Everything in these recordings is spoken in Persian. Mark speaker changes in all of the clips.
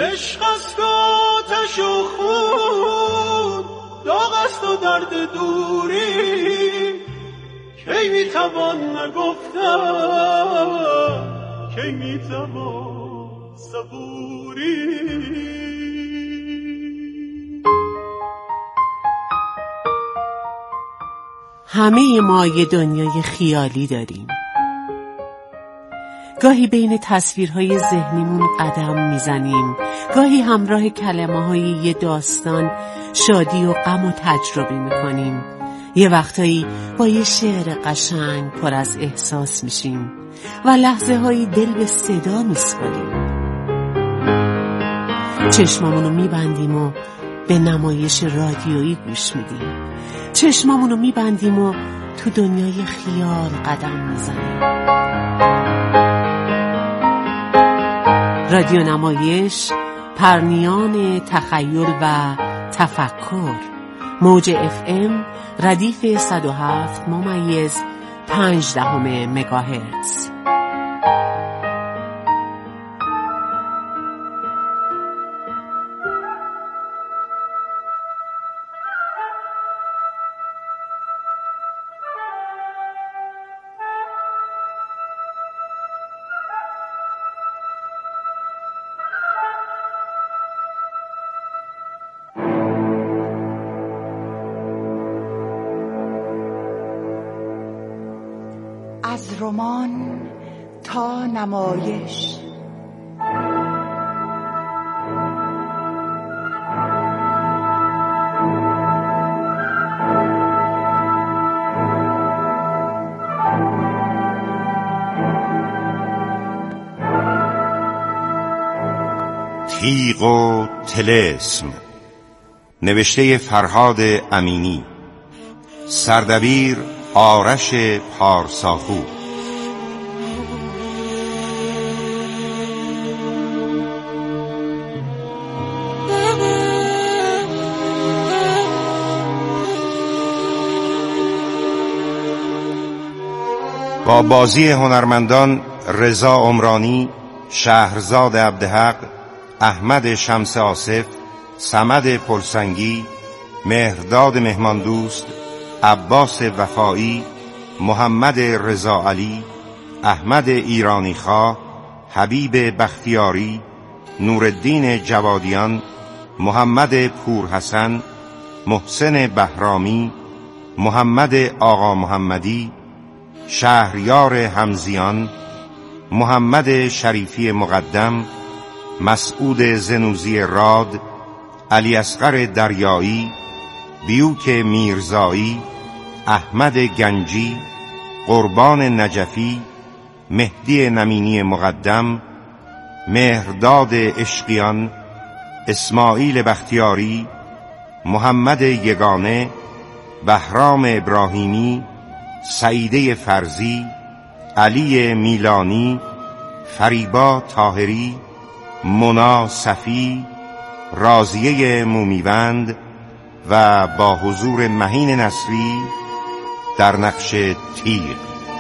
Speaker 1: عشق است و آتش و خون، داغ است و درد دوری، کی میتوان نگفتن، کی میتوان صبوری.
Speaker 2: همه ما یه دنیای خیالی داریم. گاهی بین تصویرهای ذهنیمون قدم میزنیم، گاهی همراه کلمه‌های یه داستان شادی و غم و تجربه میکنیم. یه وقتایی با یه شعر قشنگ پر از احساس میشیم و لحظه هایی دل به صدا میسپاریم. چشمامونو میبندیم و به نمایش رادیویی گوش میدیم. چشمامونو میبندیم و تو دنیای خیال قدم میزنیم. رادیو نمایش، پرنیان تخیل و تفکر. موج FM ردیف 107.5 مگاهرتز.
Speaker 3: از رمان تا نمایش.
Speaker 4: تیغ و طلسم، نوشته فرهاد امینی، سردبیر آرش پارساخو. با بازی هنرمندان رضا عمرانی، شهرزاد عبدحق، احمد شمس آصف، صمد پلسنگی، مهرداد مهماندوست، عباس وفایی، محمد رضا علی، احمد ایرانی خواه، حبیب بختیاری، نورالدین جوادیان، محمد پورحسن، محسن بهرامی، محمد آقا محمدی، شهریار حمزیان، محمد شریفی مقدم، مسعود زنوزی راد، علی اصغر دریایی، بیوک میرزایی، احمد گنجی، قربان نجفی، مهدی نمینی مقدم، مهرداد عشقیان، اسماعیل بختیاری، محمد یگانه، بهرام ابراهیمی، سعیده فرزی، علی میلانی، فریبا طاهری، مونا صفی، راضیه مومیوند و با حضور مهین نصری در نقش تیغ.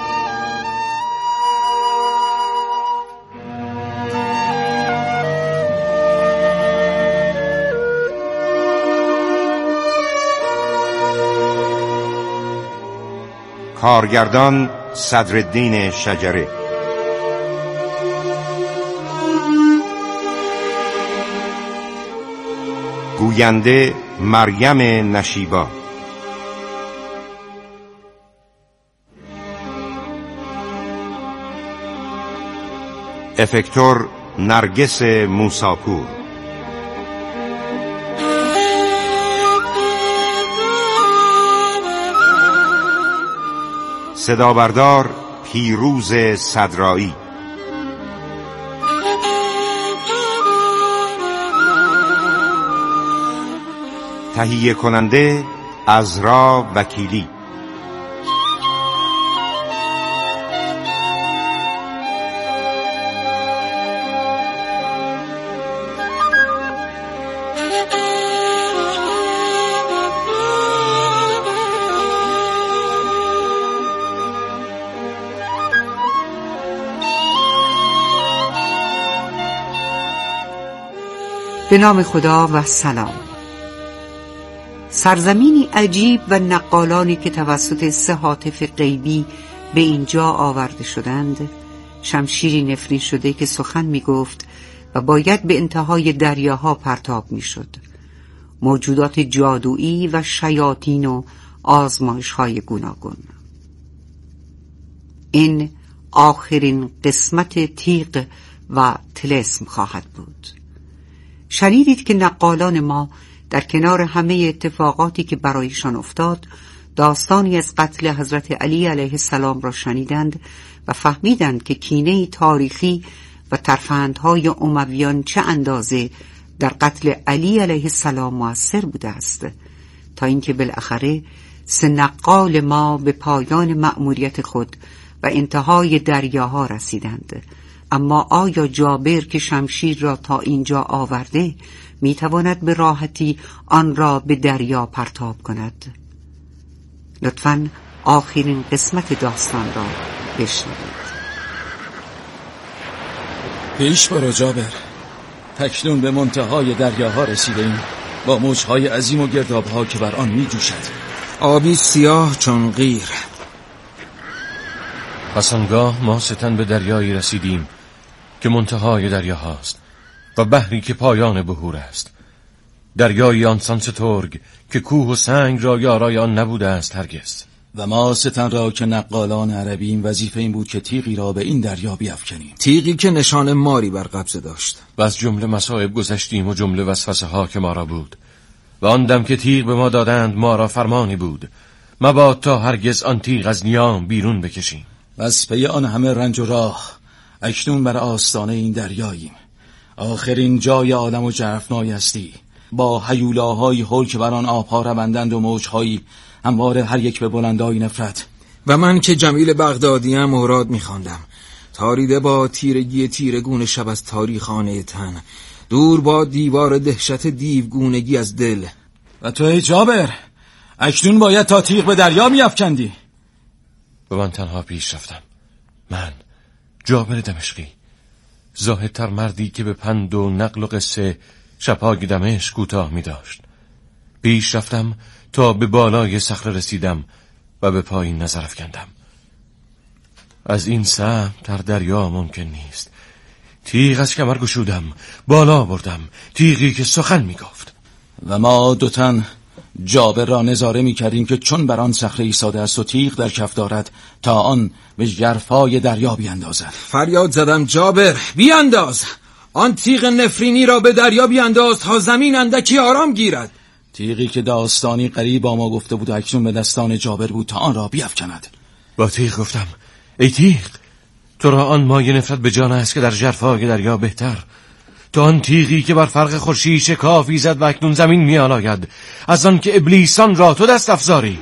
Speaker 4: کارگردان صدرالدین شجره. گوینده مریم نشیبا. افکتور نرگس موساپور. صدابردار پیروز صدرایی. تهیه کننده عذرا وکیلی.
Speaker 3: به نام خدا و سلام. سرزمینی عجیب و نقالانی که توسط 3 هاتف غیبی به اینجا آورده شدند، شمشیری نفرین شده که سخن می گفت و باید به انتهای دریاها پرتاب می شد. موجودات جادویی و شیاطین و آزمایش‌های گوناگون. این آخرین قسمت تیغ و طلسم خواهد بود. شنیدید که نقالان ما در کنار همه اتفاقاتی که برایشان افتاد، داستانی از قتل حضرت علی علیه السلام را شنیدند و فهمیدند که کینه تاریخی و ترفندهای امویان چه اندازه در قتل علی علیه السلام مؤثر بوده است، تا اینکه بالاخره 3 نقال ما به پایان مأموریت خود و انتهای دریاها رسیدند. اما آیا جابر که شمشیر را تا اینجا آورده میتواند به راحتی آن را به دریا پرتاب کند؟ لطفاً آخرین قسمت داستان را بشنوید.
Speaker 5: پیش برو جابر. تکنون به منتهای دریاها رسیدیم، با موجهای عظیم و گردابها که بر آن می جوشد.
Speaker 6: آبی سیاه چون قیر.
Speaker 7: پس آنگاه ما ستن به دریایی رسیدیم که منتهای دریاهاست و بحری که پایان بحور است. دریایی آنسان سترگ که کوه و سنگ را یارای آن نبوده است هرگز.
Speaker 5: و ما ستن را که نقالان عربیم وظیفه این بود که تیغی را به این دریا بیفکنیم.
Speaker 6: تیغی که نشان ماری بر قبضه داشت.
Speaker 7: و از جمله مصائب گذشتیم و جمله وسوسه ها که ما را بود. و آن دم که تیغ به ما دادند ما را فرمانی بود، مباد تا هرگز آن تیغ از نیام بیرون بکشیم.
Speaker 5: و از پی آن همه رنج و راه اکنون بر آستانه این دریاییم. آخرین جای آدم و جرفنای هستی، با هیولاهای هول که بر آن آبها روندند و موجهایی همواره هر یک به بلندای نفرت.
Speaker 6: و من که جمیل بغدادیم مراد می‌خواندم، تاریده با تیرگی تیرگون شب از تاریخانه تن، دور با دیوار دهشت دیوگونگی از دل.
Speaker 5: و تو ای جابر، اکنون باید تا تیغ به دریا می‌افکندی.
Speaker 7: و من تنها پیش رفتم. من جابر دمشقی، زاهدتر مردی که به پند و نقل و قصه شب‌های دمشق کوتاه می داشت. پیش رفتم تا به بالای صخره رسیدم و به پایین نظر افکندم. از این سهم در دریا ممکن نیست. تیغ از کمر گشودم، بالا بردم، تیغی که سخن می گفت.
Speaker 5: و ما 2 تن جابر را نظاره می کردیم که چون بر آن صخره ایستاده است و تیغ در کف دارد تا آن به ژرفای دریا بیاندازد.
Speaker 6: فریاد زدم جابر بیانداز، آن تیغ نفرینی را به دریا بیانداز تا زمین اندکی آرام گیرد.
Speaker 5: تیغی که داستانی قریب با ما گفته بود اکنون به دستان جابر بود تا آن را بیفکند.
Speaker 7: با تیغ گفتم ای تیغ، تو را آن مایه نفرت به جان است که در ژرفای دریا بهتر. تو آن تیغی که بر فرق خورشید شکافی زد و اکنون زمین می آلاید، از آن که ابلیسان را تو دست افزاری.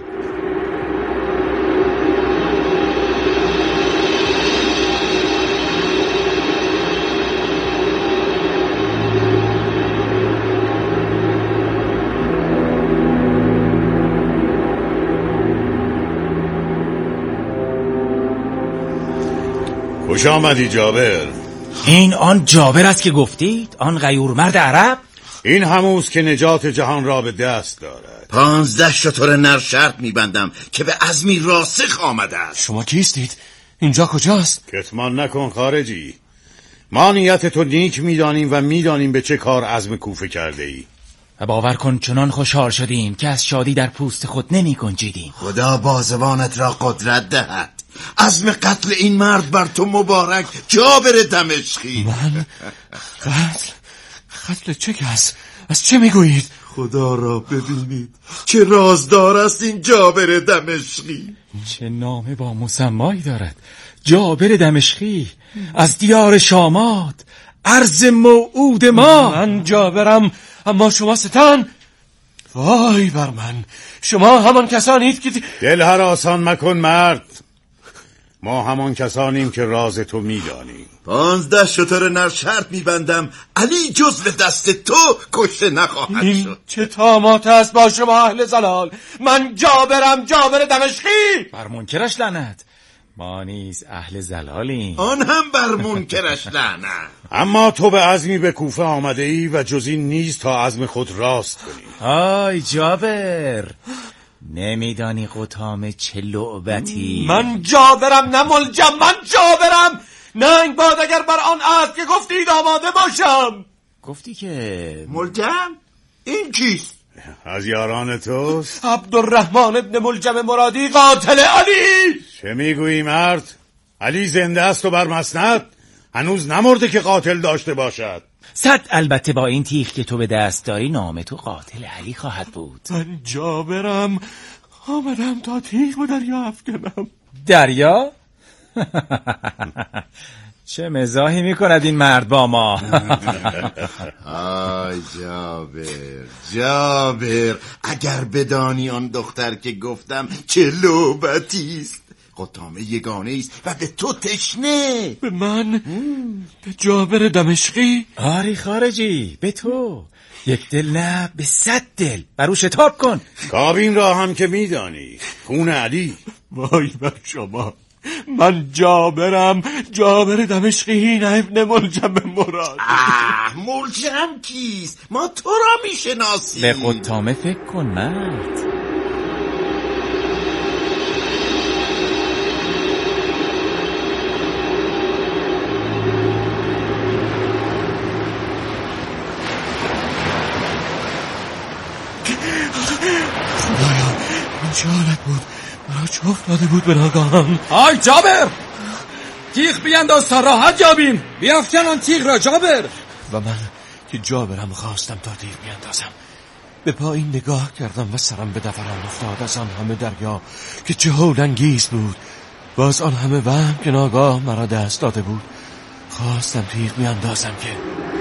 Speaker 8: خوش آمدی جابر.
Speaker 9: این آن جابر است که گفتید؟ آن غیورمرد عرب؟
Speaker 8: این هموست که نجات جهان را به دست دارد.
Speaker 10: 15 شتر نر شرط میبندم که به عزمی راسخ آمده است.
Speaker 7: شما کیستید؟ اینجا کجاست؟
Speaker 8: کتمان نکن خارجی. ما نیت تو نیک میدانیم و میدانیم به چه کار عزم کوفه کرده ای.
Speaker 9: و باور کن چنان خوشحال شدیم که از شادی در پوست خود نمی گنجیدیم.
Speaker 10: خدا بازوانت را قدرت دهد. عزم قتل این مرد بر تو مبارک جابر دمشقی.
Speaker 7: من؟ قتل چه کس؟ از چه میگویید؟
Speaker 10: خدا را ببینید چه رازدار است این جابر دمشقی.
Speaker 9: چه نام با مسمایی دارد، جابر دمشقی، از دیار شامات، عرض موعود ما.
Speaker 7: من جابرم، اما شما ستن. وای بر من، شما همان کسانید که
Speaker 8: دل هراسان مکن مرد. ما همان کسانیم که راز تو میدانیم.
Speaker 10: 15 شتر نر شرط میبندم علی جزو دست تو کشته نخواهد
Speaker 7: این
Speaker 10: شد.
Speaker 7: چه طامات است با شما اهل زلال؟ من جابرم، جابر دمشقی.
Speaker 9: بر منکرش لعنت. ما نیز اهل زلالیم.
Speaker 10: آن هم بر منکرش لعنت.
Speaker 8: اما تو به عزمی به کوفه آمده ای و جز این نیز تا عزم خود راست کنی.
Speaker 9: آی جابر، نمیدانی قطامه چه لعبتی؟
Speaker 7: من جابرم نه ملجم، من جابرم. ننگ باد اگر بر آن عهد که گفتید آماده باشم.
Speaker 9: گفتی که
Speaker 10: ملجم؟ این کیست؟
Speaker 8: از یاران توست؟
Speaker 7: عبدالرحمن ابن ملجم مرادی، قاتل علی.
Speaker 8: چه میگویی مرد؟ علی زنده است و بر مسند؟ هنوز نمرده که قاتل داشته باشد.
Speaker 9: صد البته با این تیغ که تو به دست داری نام تو قاتل علی خواهد بود.
Speaker 7: من جابرم، آمدم تا تیغ به دریا افکنم.
Speaker 9: دریا؟ چه مزاحی میکند این مرد با ما؟
Speaker 10: آی جابر، اگر بدانی آن دختر که گفتم چه لعبتیست. قطامه یگانه است و به تو تشنه.
Speaker 7: به من؟ به جابر دمشقی؟
Speaker 9: آری خارجی، به تو. یک دل نه، به 100 دل. برو شتاب کن.
Speaker 8: کابین را هم که میدانی، خون علی.
Speaker 7: وای بر شما. من جابرم، جابر دمشقی، نه ابن ملجم مراد.
Speaker 10: ملجم کیست؟ ما تو را میشناسیم.
Speaker 9: به قطامه فکر کن مرد.
Speaker 7: خدایا، این چه حالت بود؟ مرا چه افتاده بود به ناگهان؟
Speaker 6: آی جابر، تیغ بینداز تا راحت یابیم. بیافکن آن تیغ را جابر.
Speaker 7: و من که جابرم خواستم تا تیغ بیندازم، به پایین نگاه کردم و سرم به دوران افتاد از آن همه دریا که چه هولانگیز بود و از آن همه وهم که ناگاه مرا دست داده بود. خواستم تیغ بیندازم که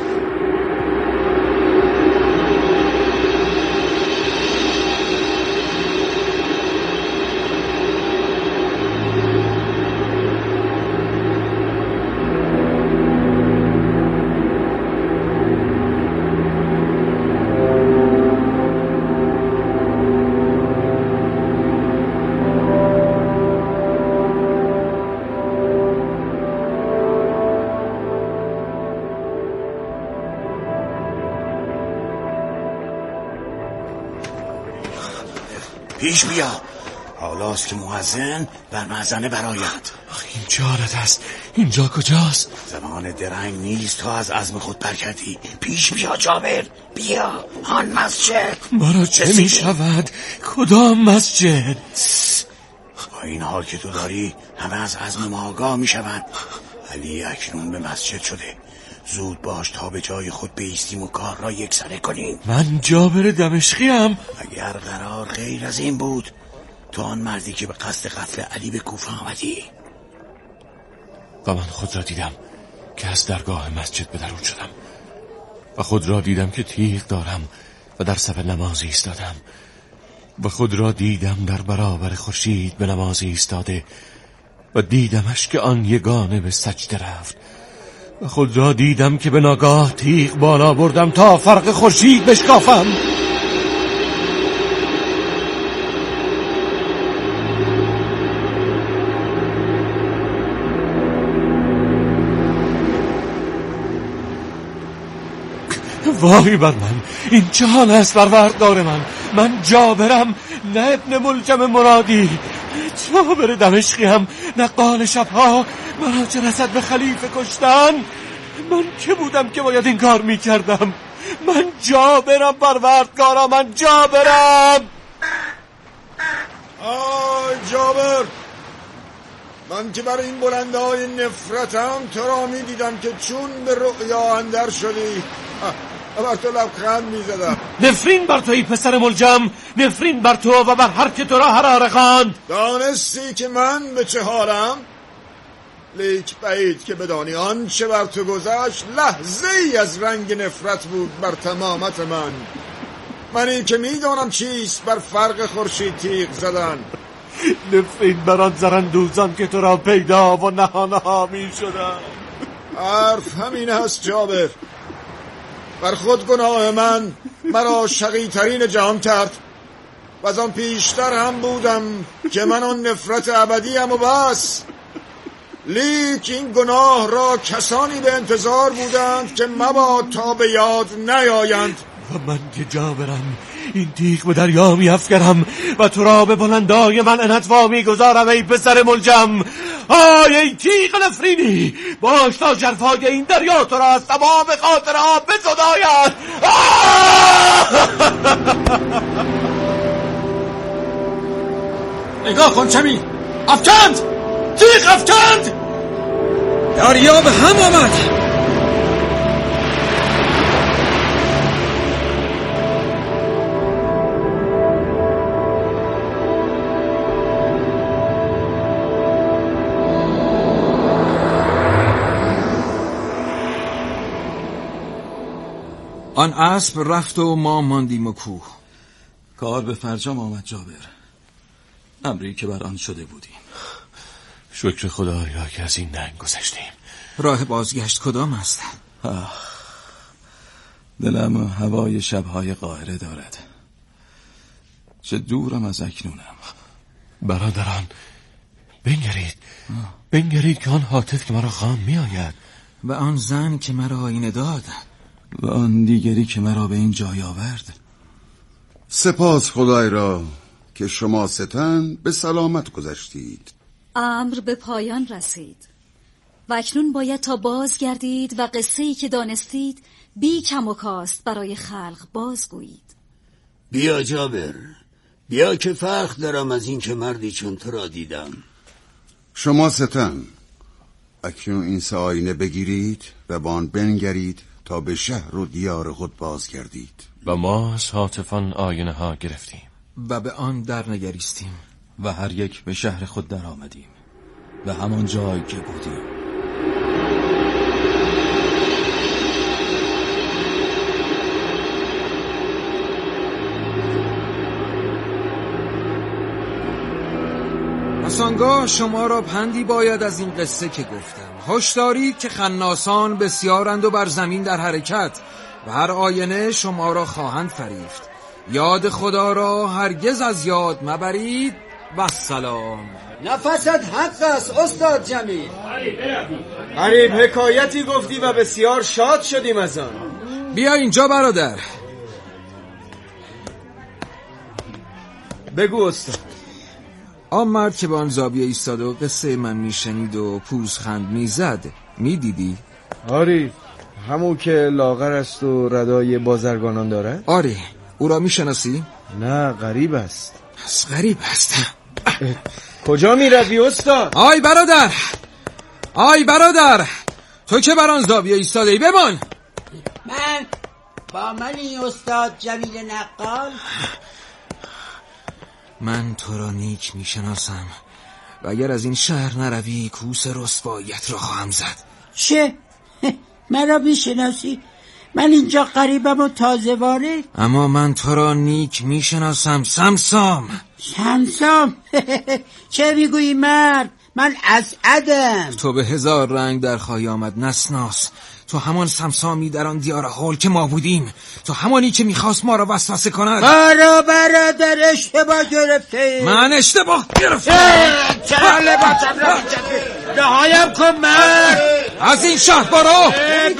Speaker 8: پیش بیا. حالاست که مؤذن بر مأذنه برآید.
Speaker 7: این چه حالت است؟ اینجا کجاست؟
Speaker 8: زمان درنگ نیست تا از عزم خود برگردی. پیش بیا جابر، بیا. آن مسجد
Speaker 7: مرا چه می شود؟ کدام مسجد؟
Speaker 8: با این حال که تو داری همه از عزم ما آگاه می شوند. علی اکنون به مسجد شده. زود باش تا به جای خود بایستیم و کار را یکسره کنیم.
Speaker 7: من جابر دمشقیم.
Speaker 8: اگر قرار غیر از این بود، تو آن مردی که به قصد قتل علی به کوفه آمدی.
Speaker 7: و من خود را دیدم که از درگاه مسجد به درون شدم و خود را دیدم که تیغ دارم و در صف نماز ایستادم و خود را دیدم در برابر خورشید به نماز ایستاده و دیدمش که آن یگانه به سجده رفت و خود را دیدم که به ناگاه تیغ بالا بردم تا فرق خورشید بشکافم. وای بر من، این چه حال است پروردگار من؟ من جابرم، نه ابن ملجم مرادی. جابر دمشقی هم نقال شبها. مرا چه رسد به خلیفه کشتن؟ من که بودم که باید این کار میکردم؟ من جابرم پروردگارا، من جابرم.
Speaker 6: آی جابر، من که بر این بلندهای نفرتم تو را می دیدم که چون به رؤیا اندر شدی بر تو لبخند می زدم.
Speaker 7: نفرین بر توی پسر ملجم، نفرین بر تو و بر هر که تو را حراره خواند.
Speaker 6: دانستی که من به چه حالم؟ لیک بعید که بدانی آنچه بر تو گذشت لحظه ای از رنگ نفرت بود بر تمامت من. منی که میدانم چیست بر فرق خورشید تیغ زدن.
Speaker 7: نفرین بر آن زرندوزان که تو را پیدا و نهانها می شدن.
Speaker 6: حرف همین هست جابر. بر خود گناه من مرا شقی ترین جهان کرد و از آن پیشتر هم بودم که من آن نفرت ابدیم و بس. لیک این گناه را کسانی به انتظار بودند که مباد تا به یاد نیایند.
Speaker 7: و من که جابرم این تیغ به دریا می افکرم و تو را به بلندای من انتوا می گذارم ای پسر ملجم. آی ای تیغ نفرینی، باش تا جرفای این دریا تو را از تمام خاطرها بزداید.
Speaker 5: نگاه کن جمیل، افکند، تیغ افکند، دریا به هم آمد. آن اسب رفت و ما ماندیم و کوه. کار به فرجام آمد جابر، امری که بر آن شده بودیم.
Speaker 7: شکر خدایا که از این ننگ گذشتیم.
Speaker 5: راه بازگشت کدام است؟ دلم هوای شبهای قاهره دارد. چه دورم از اکنونم.
Speaker 7: برادران بنگرید که آن حاطف که مرا خام می آید
Speaker 5: و آن زن که مرا آینه داد و آن دیگری که مرا به این جای آورد.
Speaker 10: سپاس خدای را که شما ستن به سلامت گذشتید.
Speaker 11: امر به پایان رسید و اکنون باید تا بازگردید و قصه‌ای که دانستید بی کم و کاست برای خلق بازگویید.
Speaker 8: بیا جابر، بیا که فرق دارم از این که مردی چون تو را دیدم.
Speaker 10: شما ستن اکنون این سه آینه بگیرید و با آن بنگرید تا به شهر و دیار خود بازگردید.
Speaker 7: و ما از حاطفان آینه ها گرفتیم
Speaker 5: و به آن در نگریستیم و هر یک به شهر خود در آمدیم و همان جای که بودیم. پس آنگاه شما را پندی باید از این قصه که گفتم. هوش دارید که خناسان بسیارند و بر زمین در حرکت و هر آینه شما را خواهند فریفت. یاد خدا را هرگز از یاد مبرید و سلام.
Speaker 12: نفست حق است استاد جمیل.
Speaker 1: غریب حکایتی گفتی و بسیار شاد شدیم از آن.
Speaker 5: بیا اینجا برادر.
Speaker 1: بگو استاد.
Speaker 5: آن مرد که به آن زاویه ایستاده و قصه من میشنید و پوزخند میزد میدیدی؟
Speaker 1: آری، همون که لاغر است و ردای بازرگانان دارد؟
Speaker 5: آری، او را میشناسی؟
Speaker 1: نه، غریب است.
Speaker 5: پس غریب است.
Speaker 1: کجا میروی استاد؟
Speaker 5: آی برادر، تو که بر آن زاویه ایستاده ای بمان.
Speaker 12: من با منی استاد جمیل نقال.
Speaker 5: من تو را نیک میشناسم و اگر از این شهر نروی کوس رسواییت را خواهم زد.
Speaker 12: چه؟ مرا میشناسی؟ من اینجا غریبم و تازه وارد.
Speaker 5: اما من تو را نیک میشناسم سمسام.
Speaker 12: سمسام؟ چه میگویی مرد؟ من اسعدم.
Speaker 5: تو به هزار رنگ در خواهی آمد نسناس. تو همان سمسامی در آن دیار هول که ما بودیم. تو همانی که میخواست ما را وسوسه کند.
Speaker 12: برا برادر اشتباه گرفته.
Speaker 5: من اشتباه گرفتم.
Speaker 12: چه لباسم را رهایم کن مرد.
Speaker 5: از این شهر برو.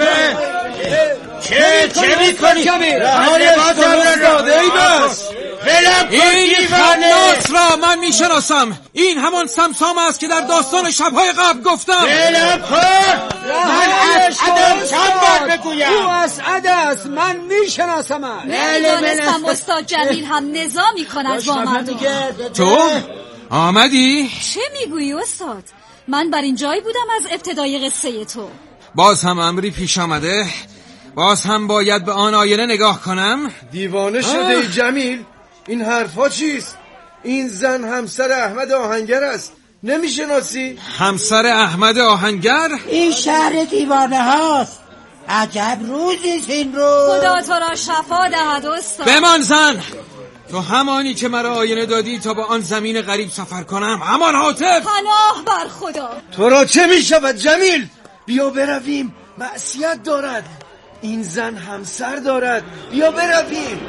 Speaker 12: چه میکنی؟ لباسم را داده ای بس.
Speaker 5: این خناس را من میشناسم. این همان سمسام است که در داستان شبهای قبل گفتم.
Speaker 12: من اسعدم. چند بار بگویم او اسعد است. من میشناسم.
Speaker 11: میدانستم استاد جمیل هم نظامی کند با مردم.
Speaker 5: تو آمدی؟
Speaker 11: چه میگویی استاد؟ من بر این جای بودم از ابتدای قصه تو.
Speaker 5: باز هم امری پیش آمده؟ باز هم باید به آن آینه نگاه کنم؟
Speaker 1: دیوانه شده ای جمیل؟ این حرفا چیست؟ این زن همسر احمد آهنگر است. نمیشناسی؟
Speaker 5: همسر احمد آهنگر؟
Speaker 12: این شهر دیوانه هاست. عجب روزیست این روز.
Speaker 11: خدا تو را شفا دهد استاد.
Speaker 5: بمان زن، تو همانی که مرا آینه دادی تا با آن زمین غریب سفر کنم، همان حاطف.
Speaker 11: پناه بر خدا.
Speaker 1: تو را چه میشود جمیل؟ بیا برویم، معصیت دارد. این زن همسر دارد. بیا برویم.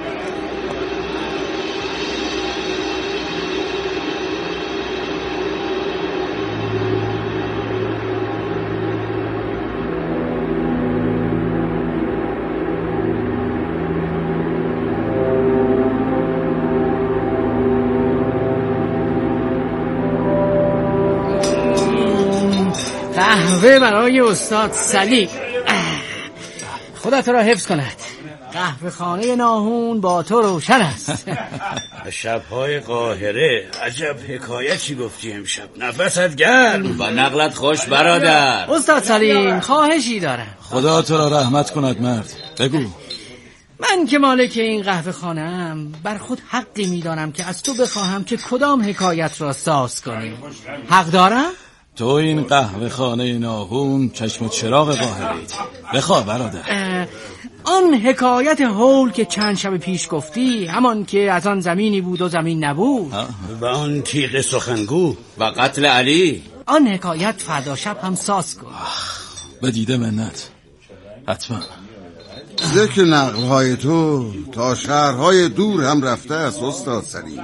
Speaker 13: قهوه برای استاد سلیم. خدا تو را حفظ کند. قهوه خانه ناهون با تو روشن است.
Speaker 8: شب‌های قاهره عجب حکایتی گفتی امشب. نفست گرم و نقلت خوش برادر.
Speaker 13: استاد سلیم خواهشی دارم.
Speaker 5: خدا تو را رحمت کند مرد. بگو.
Speaker 13: من که مالک این قهوه خانه‌ام بر خود حقی میدانم که از تو بخواهم که کدام حکایت را ساز کنی. حق دارم؟
Speaker 5: تو این قهوه خانه ناهون چشم و چراغ قاهره‌اید. بخواه برادر.
Speaker 13: آن حکایت هول که چند شب پیش گفتی، همان که از آن زمینی بود و زمین نبود،
Speaker 8: و آن تیغ سخنگو و قتل علی،
Speaker 13: آن حکایت فردا شب هم ساز کن.
Speaker 5: به دیده منت. حتما.
Speaker 10: ذکر نقلهای تو تا شهرهای دور هم رفته است استاد سلیم.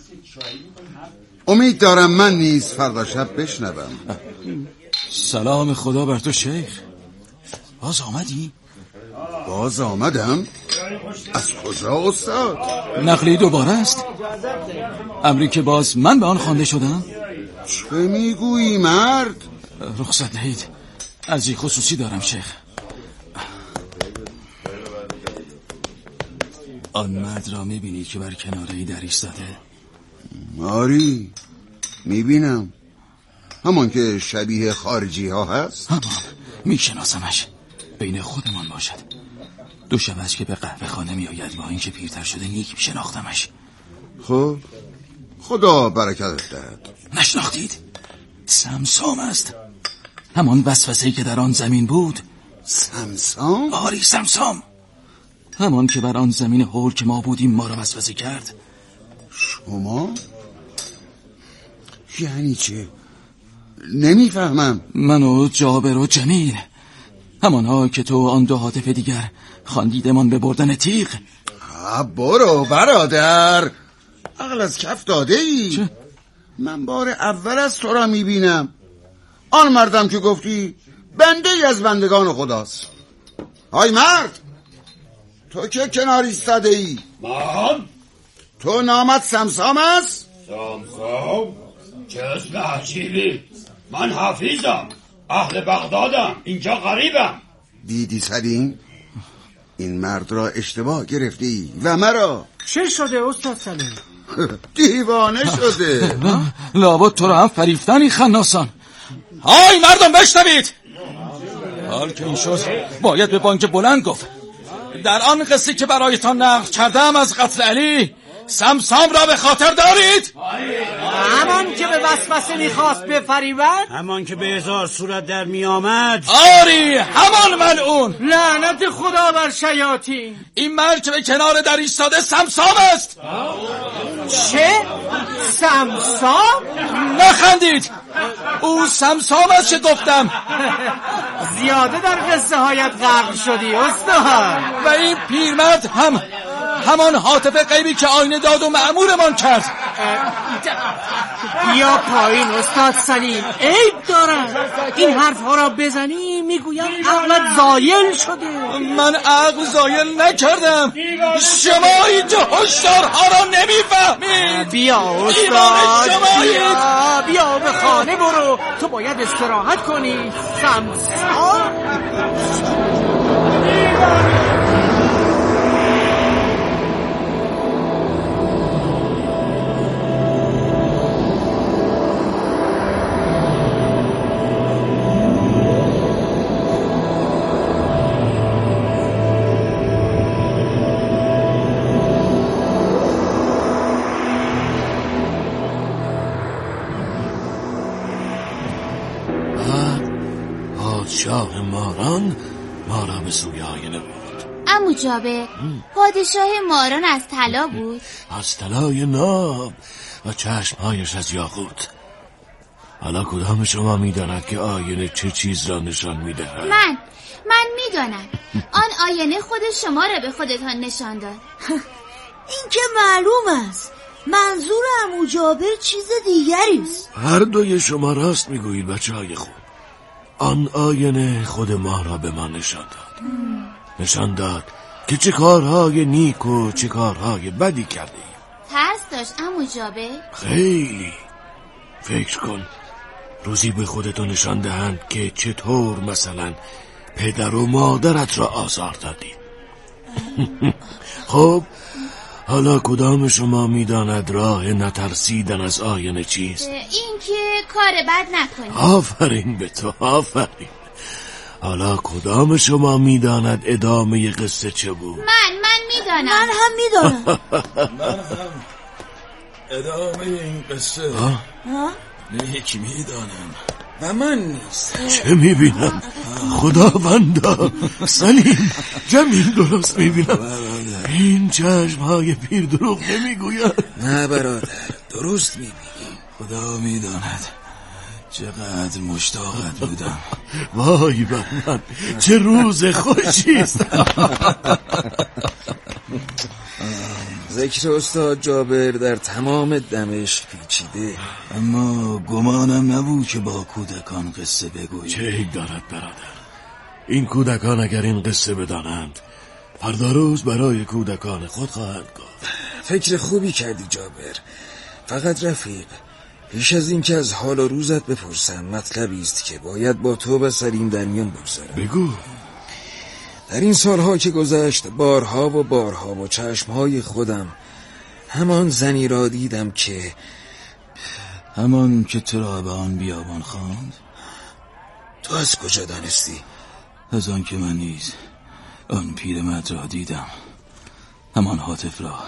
Speaker 10: امید دارم من نیز فردا شب بشنوم.
Speaker 5: سلام خدا بر تو شیخ. باز آمدی؟
Speaker 10: باز آمدم؟ از کجا استاد؟
Speaker 5: نقلی دوباره است. امری که باز من به آن خوانده شدم.
Speaker 10: چه میگویی مرد؟
Speaker 5: رخصت دهید، عرضی خصوصی دارم شیخ. آن مرد را میبینی که بر کناره در ایستاده؟
Speaker 10: آری میبینم. همان که شبیه خارجی ها هست؟
Speaker 5: همان. میشناسمش. بین خودمان باشد. 2 شب است که به قهوه خانه میآید. با اینکه پیرتر شده نیک شناختمش.
Speaker 10: خب خدا برکتت دهد.
Speaker 5: نشناختید؟ سمسام است. همان وسوسه‌ای که در آن زمین بود.
Speaker 10: سمسام؟
Speaker 5: آری سمسام. همان که بر آن زمین هول که ما بودیم ما را وسوسه کرد.
Speaker 10: شما؟ یعنی چه؟ نمیفهمم.
Speaker 5: من و جابر و جمیل، همانها که تو آن 2 هاتف دیگر خواندیدمان به بردن تیغ.
Speaker 10: برو برادر، عقل از کف داده ای. چه؟ من بار اول از تو را میبینم. آن مردم که گفتی بنده ای از بندگان خداست. های مرد، تو که کنار ایستاده ای؟
Speaker 8: من؟
Speaker 10: تو نامت سمسام است؟
Speaker 8: سمسام؟ چه اسم عجیبی. من حفیظم، اهل بغدادم، اینجا غریبم.
Speaker 10: دیدی سلیم؟ این مرد را اشتباه گرفتی و مرا.
Speaker 13: چه شده استاد سلیم؟
Speaker 10: دیوانه شده.
Speaker 5: لابد تو را هم فریفتنی خناسان. های مردم بشنوید. حال که این شد باید به بانک بلند گفت. در آن قصه که برایتان نقل کردم از قتل علی، سمسام را به خاطر دارید؟
Speaker 13: همان که به وسوسه میخواست بفریبد،
Speaker 8: همان که به 1000 صورت در میآمد.
Speaker 5: آری همان ملعون.
Speaker 13: لعنت خدا بر شیاطین.
Speaker 5: این مرد که به کنار در ایستاده سمسام است.
Speaker 13: چه؟ سمسام؟
Speaker 5: نخندید. او سمسام است که گفتم.
Speaker 13: زیاده در قصه هایت غرق شدی استاد.
Speaker 5: و این پیرمرد همان هاتف غیبی که آینه داد و مأمورمان کرد.
Speaker 13: یا پایین استاد سلیم، عیب دارد. این حرف ها را بزنی میگویم عقلت زایل شده.
Speaker 5: من عقل زایل نکردم. شما اینجا هشدارها را نمیفهمید.
Speaker 13: بیا استاد، بیا به خانه برو. تو باید استراحت کنی. سمسام
Speaker 7: پادشاه ماران ما را به سوی آینه برد.
Speaker 14: عمو جابر، پادشاه ماران از طلا بود؟
Speaker 7: از طلای ناب و چشمهایش از یاقوت. حالا کدام شما میداند که آینه چه چیز را نشان میدهد؟
Speaker 14: من میدانم. آن آینه خود شما را به خودتان نشان داد.
Speaker 15: این که معلوم است. منظور عمو جابر چیز دیگری است.
Speaker 7: هر دوی شما راست میگویید بچه‌های خوب. آن آینه خود ما را به ما نشان داد. نشان داد که چه کارهای نیک و چه کارهای بدی کرده ایم.
Speaker 14: ترس داشت عمو جابر؟
Speaker 7: خیلی. فکر کن
Speaker 8: روزی به خودتو نشان دهند که چطور مثلا پدر و مادرت را آزار دادی. خب حالا کدام شما میداند راه نترسیدن از آینه چیست؟
Speaker 14: این که کار بد نکنی.
Speaker 8: آفرین به تو، آفرین. حالا کدام شما میداند ادامه قصه چه بود؟
Speaker 14: من میدانم.
Speaker 15: من هم میدانم.
Speaker 5: من هم ادامه این قصه یکی میدانم و من نیست.
Speaker 8: چه میبینم؟ خداوندا. سلیم، جمیل درست میبینم. این چشمهای پیر دروغ نمیگوید.
Speaker 5: نه برادر، درست میبینی. خدا میداند چقدر مشتاقت بودم.
Speaker 8: وای بر من، چه روز خوشیست.
Speaker 5: ذکر استاد جابر در تمام دمشق پیچیده، اما گمانم نبود که با کودکان قصه بگویی.
Speaker 8: چه عیب دارد برادر؟ این کودکان اگر این قصه بدانند فردا روز برای کودکان خود خواهند گفت.
Speaker 5: فکر خوبی کردی جابر. فقط رفیق، پیش از این که از حال و روزت بپرسم، مطلبی است که باید با تو و سلیم در میان بگذارم.
Speaker 8: بگو.
Speaker 5: در این سالها که گذشت بارها و بارها با چشمهای خودم همان زنی را دیدم که همان که تو را به آن بیابان خواند. تو از کجا دانستی؟ از آن که من نیز آن پیرمرد را دیدم، همان هاتف را،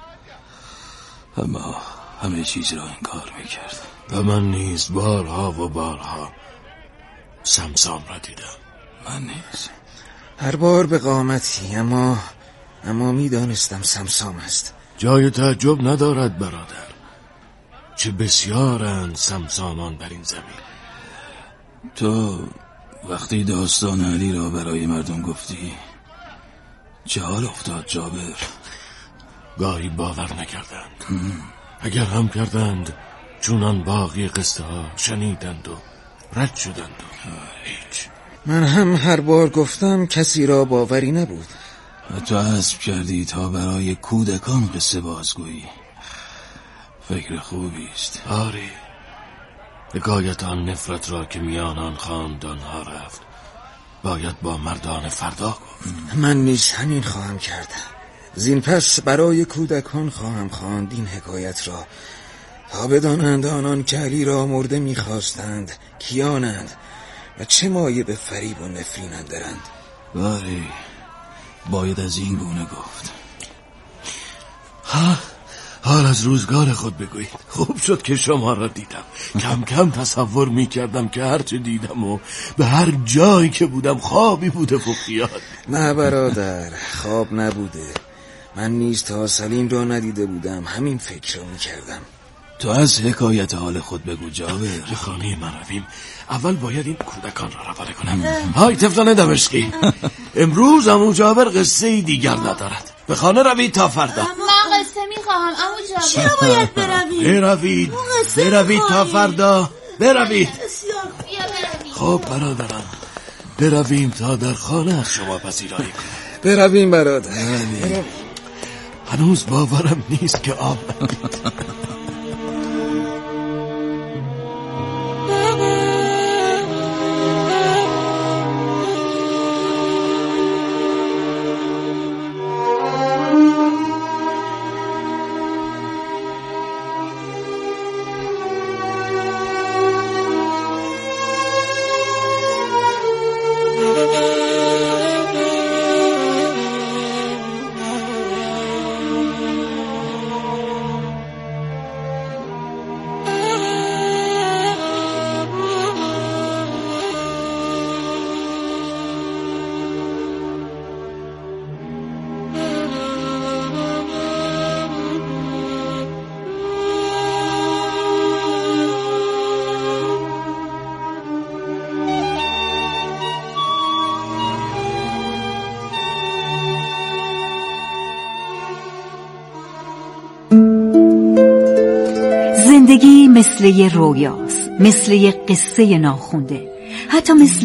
Speaker 5: اما همه چیز را انکار میکرد.
Speaker 8: و من نیز بارها و بارها سمسام را دیدم.
Speaker 5: من نیز هر بار به قامتی، اما میدانستم سمسام است.
Speaker 8: جای تعجب ندارد برادر، چه بسیارند سمسامان بر این زمین.
Speaker 5: تو وقتی داستان علی را برای مردم گفتی چه حال افتاد جابر؟
Speaker 8: گاهی باور نکردند. اگر هم کردند چونان باقی قصه ها شنیدند و رد شدند و هیچ.
Speaker 5: من هم هر بار گفتم کسی را باوری نبود. و تو عزم کردی تا برای کودکان قصه بازگویی. فکر خوبی است.
Speaker 8: آری، حکایت آن نفرت را که میان آن خاندانها رفت باید با مردان فردا گفت.
Speaker 5: من نیز همین خواهم کرد. زین پس برای کودکان خواهم خواند این حکایت را تا بدانند آنان که علی را مرده میخواستند کیانند و چه مایه به فریب و نفرین اندرند. باری باید از این گونه گفت.
Speaker 8: حال از روزگار خود بگویید. خوب شد که شما را دیدم. کم کم تصور میکردم که هرچه دیدم و به هر جایی که بودم خوابی بوده و خیال.
Speaker 5: نه برادر، خواب نبوده. من نیز تا سلیم را ندیده بودم همین فکر را میکردم. تو از حکایت حال خود بگو جابر.
Speaker 8: به خانه من رویم. اول باید این کودکان را روانه کنم. های طفلان دمشقی، امروز عمو جابر قصه دیگر ندارد. به خانه روید تا فردا.
Speaker 14: من قصه میخواهم عمو جابر.
Speaker 15: چرا باید بروید؟
Speaker 8: بروید تا فردا. بروید.
Speaker 14: بیا
Speaker 8: خب برادران، برویم تا در خانه از شما پذیرایی کنم.
Speaker 5: برویم برادر.
Speaker 8: هنوز باورم نیست که آمدید.
Speaker 11: زندگی مثل یه رویاست، مثل یه قصه ناخونده، حتی مثل